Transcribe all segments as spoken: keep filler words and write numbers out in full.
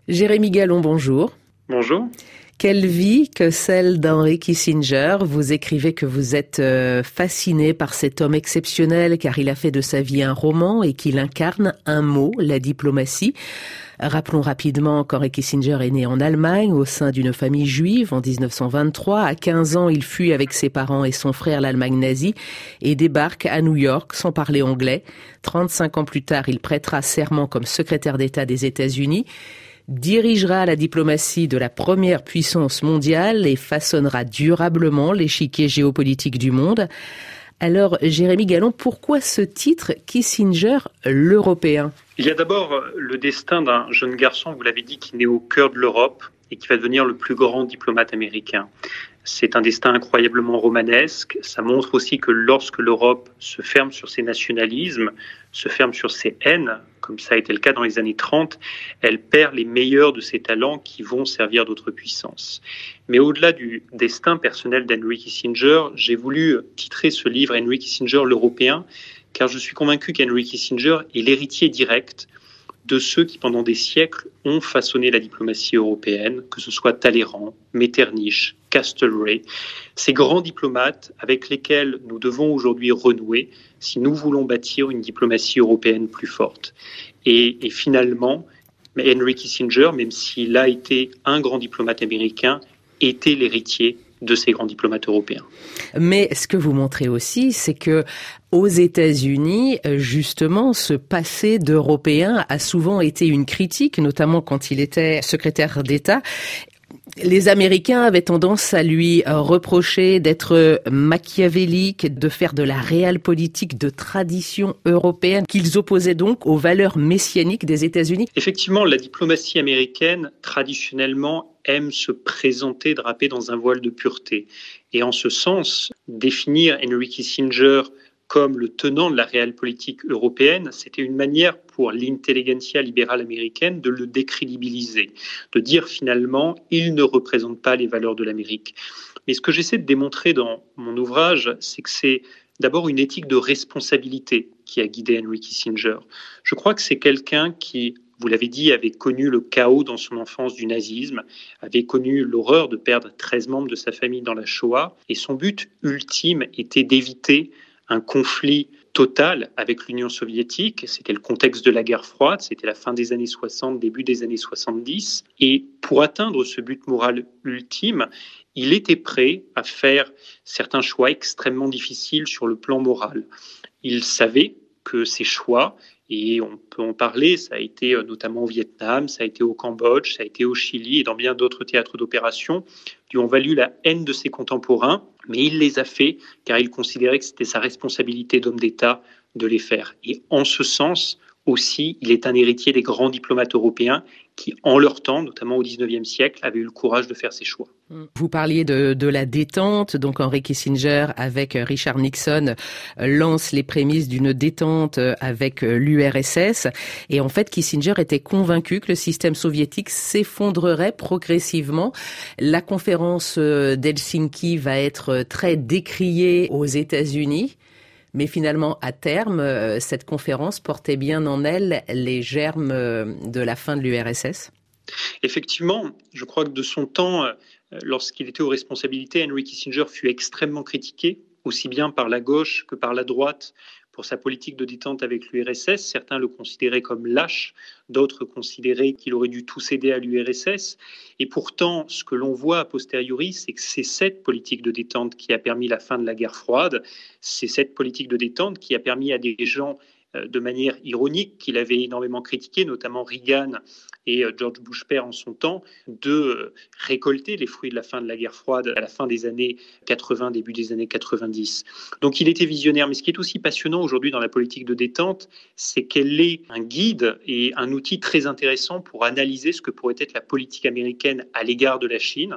Jérémy Gallon, bonjour. Bonjour. Quelle vie que celle d'Henry Kissinger. Vous écrivez que vous êtes euh, fasciné par cet homme exceptionnel car il a fait de sa vie un roman et qu'il incarne un mot, la diplomatie. Rappelons rapidement qu'Henry Kissinger est né en Allemagne au sein d'une famille juive en dix-neuf cent vingt-trois. À quinze ans, il fuit avec ses parents et son frère l'Allemagne nazie et débarque à New York sans parler anglais. trente-cinq ans plus tard, il prêtera serment comme secrétaire d'État des États-Unis, dirigera la diplomatie de la première puissance mondiale et façonnera durablement l'échiquier géopolitique du monde. Alors, Jérémy Gallon, pourquoi ce titre, Kissinger, l'Européen ? Il y a d'abord le destin d'un jeune garçon, vous l'avez dit, qui naît au cœur de l'Europe et qui va devenir le plus grand diplomate américain. C'est un destin incroyablement romanesque. Ça montre aussi que lorsque l'Europe se ferme sur ses nationalismes, se ferme sur ses haines, comme ça a été le cas dans les années trente, elle perd les meilleurs de ses talents qui vont servir d'autres puissances. Mais au-delà du destin personnel d'Henry Kissinger, j'ai voulu titrer ce livre Henry Kissinger, l'Européen, car je suis convaincu qu'Henry Kissinger est l'héritier direct de ceux qui, pendant des siècles, ont façonné la diplomatie européenne, que ce soit Talleyrand, Metternich, Castlereagh, ces grands diplomates avec lesquels nous devons aujourd'hui renouer si nous voulons bâtir une diplomatie européenne plus forte. Et, et finalement, Henry Kissinger, même s'il a été un grand diplomate américain, était l'héritier de ces grands diplomates européens. Mais ce que vous montrez aussi, c'est que aux États-Unis, justement, ce passé d'Européen a souvent été une critique, notamment quand il était secrétaire d'État. Les Américains avaient tendance à lui reprocher d'être machiavélique, de faire de la réelle-politique de tradition européenne, qu'ils opposaient donc aux valeurs messianiques des États-Unis. Effectivement, la diplomatie américaine, traditionnellement, aime se présenter drapée dans un voile de pureté. Et en ce sens, définir Henry Kissinger comme le tenant de la réelle-politique européenne, c'était une manière pour l'intelligentsia libérale américaine de le décrédibiliser, de dire finalement il ne représente pas les valeurs de l'Amérique. Mais ce que j'essaie de démontrer dans mon ouvrage, c'est que c'est d'abord une éthique de responsabilité qui a guidé Henry Kissinger. Je crois que c'est quelqu'un qui, vous l'avez dit, avait connu le chaos dans son enfance du nazisme, avait connu l'horreur de perdre treize membres de sa famille dans la Shoah, et son but ultime était d'éviter un conflit total avec l'Union soviétique. C'était le contexte de la guerre froide, c'était la fin des années soixante, début des années soixante-dix. Et pour atteindre ce but moral ultime, il était prêt à faire certains choix extrêmement difficiles sur le plan moral. Il savait que ces choix, et on peut en parler, ça a été notamment au Vietnam, ça a été au Cambodge, ça a été au Chili et dans bien d'autres théâtres d'opération, lui ont valu la haine de ses contemporains, mais il les a fait car il considérait que c'était sa responsabilité d'homme d'État de les faire. Et en ce sens aussi, il est un héritier des grands diplomates européens qui, en leur temps, notamment au dix-neuvième siècle, avaient eu le courage de faire ces choix. Vous parliez de, de la détente, donc Henry Kissinger avec Richard Nixon lance les prémices d'une détente avec l'U R S S et en fait Kissinger était convaincu que le système soviétique s'effondrerait progressivement. La conférence d'Helsinki va être très décriée aux États-Unis. Mais finalement, à terme, cette conférence portait bien en elle les germes de la fin de l'U R S S ? Effectivement, je crois que de son temps, lorsqu'il était aux responsabilités, Henry Kissinger fut extrêmement critiqué, aussi bien par la gauche que par la droite, pour sa politique de détente avec l'U R S S. Certains le considéraient comme lâche, d'autres considéraient qu'il aurait dû tout céder à l'U R S S. Et pourtant, ce que l'on voit a posteriori, c'est que c'est cette politique de détente qui a permis la fin de la guerre froide. C'est cette politique de détente qui a permis à des gens, de manière ironique, qu'il avait énormément critiqué, notamment Reagan et George Bush père en son temps, de récolter les fruits de la fin de la guerre froide à la fin des années quatre-vingts, début des années quatre-vingt-dix. Donc il était visionnaire. Mais ce qui est aussi passionnant aujourd'hui dans la politique de détente, c'est qu'elle est un guide et un outil très intéressant pour analyser ce que pourrait être la politique américaine à l'égard de la Chine.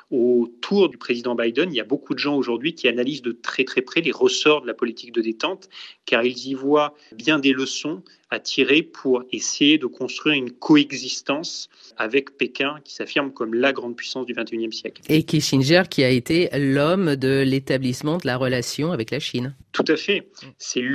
Autour du président Biden, il y a beaucoup de gens aujourd'hui qui analysent de très très près les ressorts de la politique de détente, car ils y voient bien des leçons à tirer pour essayer de construire une coexistence avec Pékin qui s'affirme comme la grande puissance du vingt et unième siècle. Et Kissinger qui a été l'homme de l'établissement de la relation avec la Chine. Tout à fait. C'est lui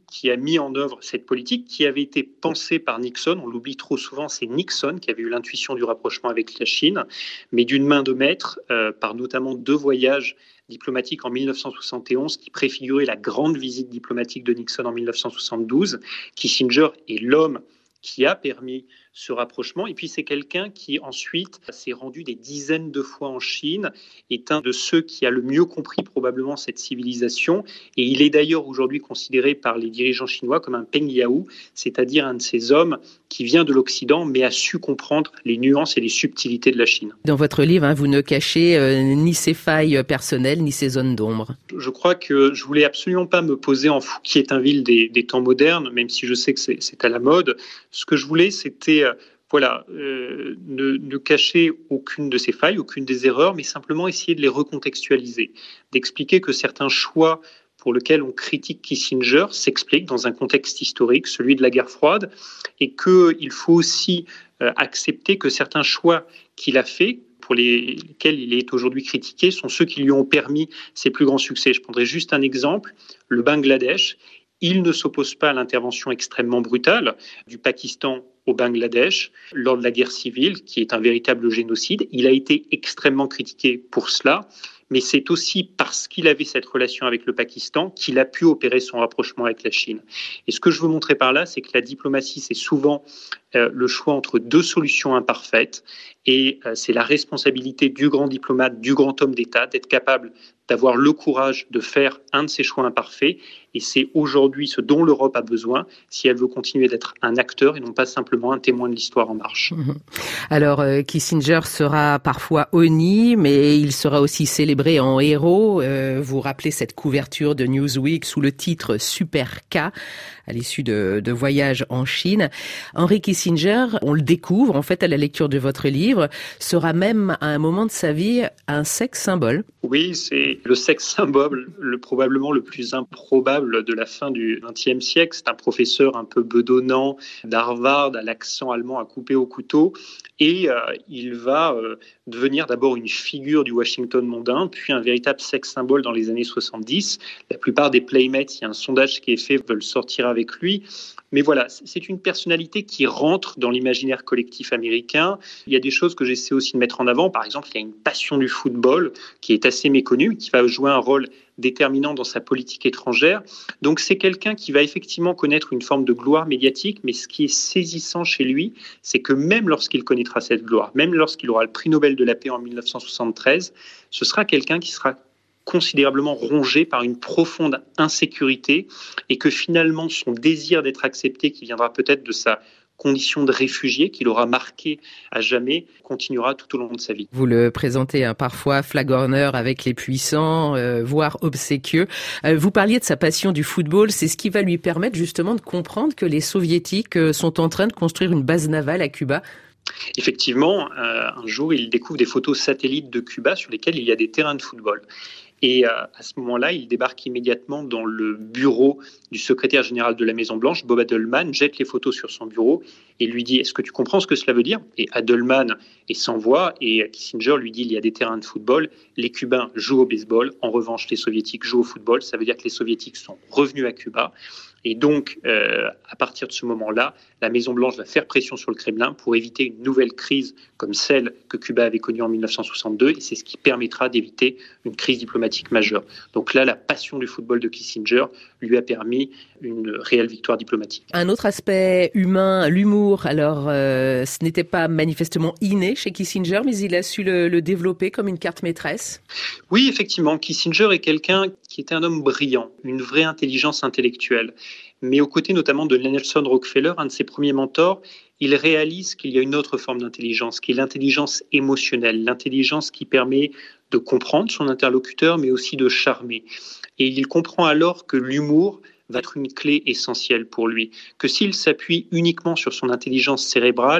qui a mis en œuvre cette politique qui avait été pensée par Nixon. On l'oublie trop souvent, c'est Nixon qui avait eu l'intuition du rapprochement avec la Chine, mais d'une main de maître, euh, par notamment deux voyages diplomatiques en mille neuf cent soixante et onze qui préfiguraient la grande visite diplomatique de Nixon en mille neuf cent soixante-douze. Kissinger est l'homme qui a permis ce rapprochement. Et puis c'est quelqu'un qui ensuite s'est rendu des dizaines de fois en Chine, est un de ceux qui a le mieux compris probablement cette civilisation. Et il est d'ailleurs aujourd'hui considéré par les dirigeants chinois comme un Peng Yao, c'est-à-dire un de ces hommes qui vient de l'Occident mais a su comprendre les nuances et les subtilités de la Chine. Dans votre livre, hein, vous ne cachez euh, ni ses failles personnelles ni ses zones d'ombre. Je crois que je voulais absolument pas me poser en Fouquier-Tinville des, des temps modernes, même si je sais que c'est, c'est à la mode. Ce que je voulais, c'était euh, voilà, euh, ne, ne cacher aucune de ses failles, aucune des erreurs, mais simplement essayer de les recontextualiser, d'expliquer que certains choix pour lesquels on critique Kissinger s'expliquent dans un contexte historique, celui de la guerre froide, et qu'il faut aussi euh, accepter que certains choix qu'il a faits, pour lesquels il est aujourd'hui critiqué, sont ceux qui lui ont permis ses plus grands succès. Je prendrai juste un exemple, le Bangladesh. Il ne s'oppose pas à l'intervention extrêmement brutale du Pakistan au Bangladesh lors de la guerre civile, qui est un véritable génocide. Il a été extrêmement critiqué pour cela, mais c'est aussi parce qu'il avait cette relation avec le Pakistan qu'il a pu opérer son rapprochement avec la Chine. Et ce que je veux montrer par là, c'est que la diplomatie, c'est souvent euh, le choix entre deux solutions imparfaites, et euh, c'est la responsabilité du grand diplomate, du grand homme d'État, d'être capable d'avoir le courage de faire un de ces choix imparfaits. Et c'est aujourd'hui ce dont l'Europe a besoin si elle veut continuer d'être un acteur et non pas simplement un témoin de l'histoire en marche. Alors, euh, Kissinger sera parfois honni, mais il sera aussi célébré en héros. Euh, vous rappelez cette couverture de Newsweek sous le titre Super K à l'issue de, de voyages en Chine. Henry Kissinger, on le découvre en fait à la lecture de votre livre, sera même à un moment de sa vie un sex symbole. Oui, c'est le sex symbole, le, probablement le plus improbable de la fin du vingtième siècle. C'est un professeur un peu bedonnant d'Harvard, à l'accent allemand à couper au couteau. Et euh, il va euh, devenir d'abord une figure du Washington mondain, puis un véritable sex symbole dans les années soixante-dix. La plupart des playmates, il y a un sondage qui est fait, veulent sortir avec lui. Mais voilà, c'est une personnalité qui rentre dans l'imaginaire collectif américain. Il y a des choses que j'essaie aussi de mettre en avant. Par exemple, il y a une passion du football qui est assez méconnue, qui va jouer un rôle déterminant dans sa politique étrangère. Donc c'est quelqu'un qui va effectivement connaître une forme de gloire médiatique, mais ce qui est saisissant chez lui, c'est que même lorsqu'il connaîtra cette gloire, même lorsqu'il aura le prix Nobel de la paix en mille neuf cent soixante-treize, ce sera quelqu'un qui sera considérablement rongé par une profonde insécurité et que finalement son désir d'être accepté, qui viendra peut-être de sa condition de réfugié qu'il aura marqué à jamais, continuera tout au long de sa vie. Vous le présentez hein, parfois flagorneur avec les puissants, euh, voire obséquieux. Euh, vous parliez de sa passion du football, c'est ce qui va lui permettre justement de comprendre que les soviétiques euh, sont en train de construire une base navale à Cuba. Effectivement, euh, un jour, il découvre des photos satellites de Cuba sur lesquelles il y a des terrains de football. Et euh, à ce moment-là, il débarque immédiatement dans le bureau du secrétaire général de la Maison-Blanche, Bob Adelman, jette les photos sur son bureau et lui dit « Est-ce que tu comprends ce que cela veut dire ?» Et Adelman est sans voix et Kissinger lui dit « Il y a des terrains de football, les Cubains jouent au baseball, en revanche, les Soviétiques jouent au football. » Ça veut dire que les Soviétiques sont revenus à Cuba. Et donc, euh, à partir de ce moment-là, la Maison-Blanche va faire pression sur le Kremlin pour éviter une nouvelle crise comme celle que Cuba avait connue en mille neuf cent soixante-deux, et c'est ce qui permettra d'éviter une crise diplomatique majeure. Donc là, la passion du football de Kissinger lui a permis une réelle victoire diplomatique. Un autre aspect humain, l'humour. Alors, euh, ce n'était pas manifestement inné chez Kissinger, mais il a su le, le développer comme une carte maîtresse. Oui, effectivement, Kissinger est quelqu'un qui était un homme brillant, une vraie intelligence intellectuelle. Mais aux côtés notamment de Nelson Rockefeller, un de ses premiers mentors, il réalise qu'il y a une autre forme d'intelligence, qui est l'intelligence émotionnelle, l'intelligence qui permet de comprendre son interlocuteur, mais aussi de charmer. Et il comprend alors que l'humour va être une clé essentielle pour lui, que s'il s'appuie uniquement sur son intelligence cérébrale,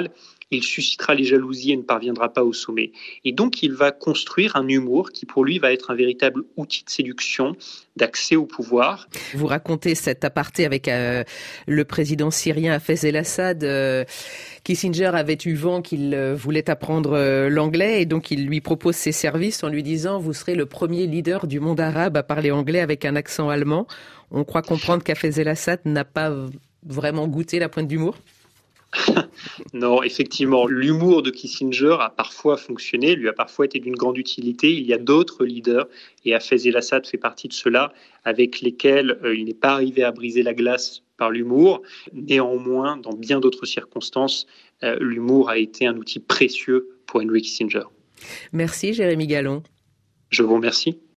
il suscitera les jalousies et ne parviendra pas au sommet. Et donc, il va construire un humour qui, pour lui, va être un véritable outil de séduction, d'accès au pouvoir. Vous racontez cet aparté avec euh, le président syrien Hafez el-Assad. Euh, Kissinger avait eu vent qu'il euh, voulait apprendre euh, l'anglais et donc il lui propose ses services en lui disant « Vous serez le premier leader du monde arabe à parler anglais avec un accent allemand ». On croit comprendre qu'Hafez el-Assad n'a pas vraiment goûté la pointe d'humour. Non, effectivement, l'humour de Kissinger a parfois fonctionné, lui a parfois été d'une grande utilité. Il y a d'autres leaders, et Hafez el-Assad fait partie de ceux-là, avec lesquels euh, il n'est pas arrivé à briser la glace par l'humour. Néanmoins, dans bien d'autres circonstances, euh, l'humour a été un outil précieux pour Henry Kissinger. Merci Jérémy Gallon. Je vous remercie.